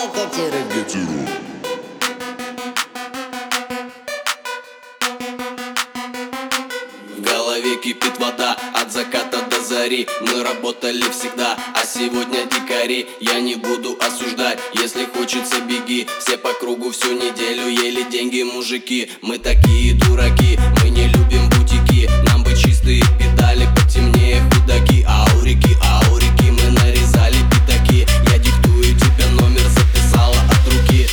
В голове кипит вода от заката до зари. Мы работали всегда, а сегодня дикари. Я не буду осуждать, если хочется беги. Все по кругу всю неделю ели деньги мужики. Мы такие дураки, мы не любим бутики. Нам бы чистые педали, потемнее худаки. Аурики, мы нарезали пятаки. Я диктую тебе номер, записала от руки.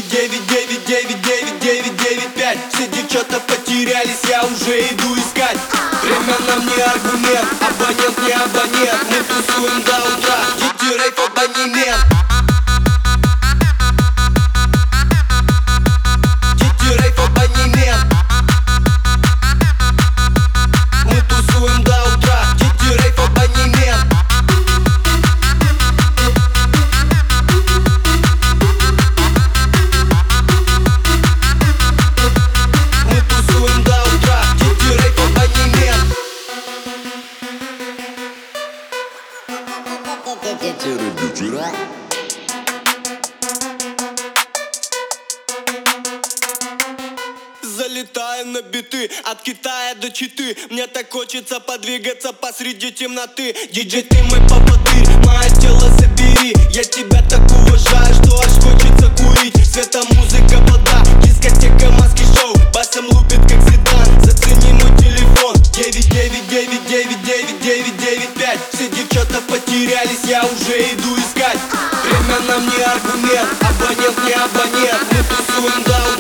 9999995. Все девчата потерялись, я уже иду искать. Время нам не аргумент, абонент не абонент. Мы тусуем до утра, DJ Rave абонемент. DJ Rave абонемент. Мы тусуем до утра, DJ Rave абонемент. Мы тусуем до утра, DJ Rave абонемент. Залетаем на биты, от Китая до Читы. Мне так хочется подвигаться посреди темноты. Диджей, ты мой поводырь, мое тело забери. Я тебя так уважаю, что аж хочется курить. Света, музыка, вода, дискотека, маски, шоу. Басом лупит как седан, зацени мой телефон. 9999995. Все девчата потерялись, я уже иду искать. Время нам не аргумент, абонент не абонент. Мы тусуем до